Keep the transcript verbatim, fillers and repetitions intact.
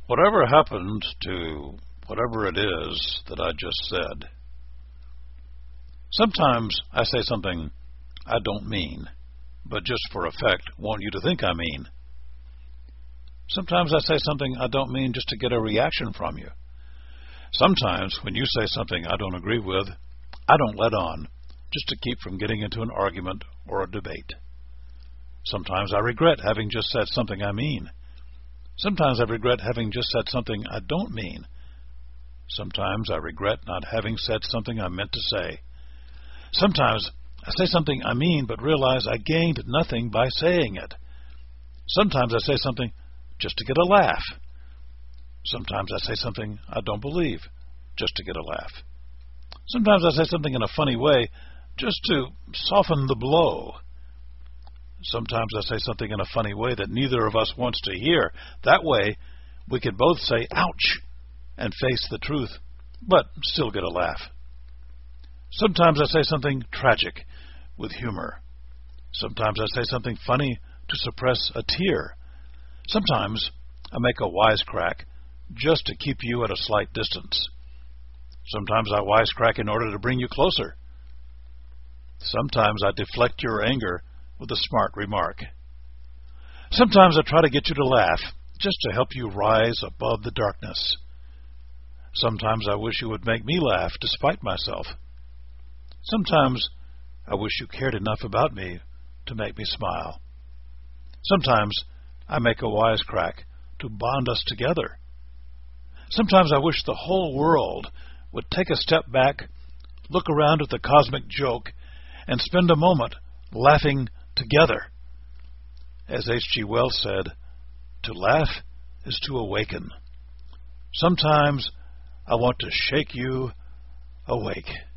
Whatever happened to whatever it is that I just said? Sometimes I say something I don't mean, but just for effect want you to think I mean. Sometimes I say something I don't mean just to get a reaction from you. Sometimes when you say something I don't agree with, I don't let on, just to keep from getting into an argument or a debate. Sometimes I regret having just said something I mean. Sometimes I regret having just said something I don't mean. Sometimes I regret not having said something I meant to say. Sometimes I say something I mean but realize I gained nothing by saying it. Sometimes I say something just to get a laugh. Sometimes I say something I don't believe just to get a laugh. Sometimes I say something in a funny way just to soften the blow. Sometimes I say something in a funny way that neither of us wants to hear. That way, we could both say, ouch, and face the truth, but still get a laugh. Sometimes I say something tragic with humor. Sometimes I say something funny to suppress a tear. Sometimes I make a wisecrack just to keep you at a slight distance. Sometimes I wisecrack in order to bring you closer. Sometimes I deflect your anger with a smart remark. Sometimes I try to get you to laugh, just to help you rise above the darkness. Sometimes I wish you would make me laugh despite myself. Sometimes I wish you cared enough about me to make me smile. Sometimes I make a wisecrack to bond us together. Sometimes I wish the whole world would take a step back, look around at the cosmic joke, and spend a moment laughing together. As H G Wells said, to laugh is to awaken. Sometimes I want to shake you awake.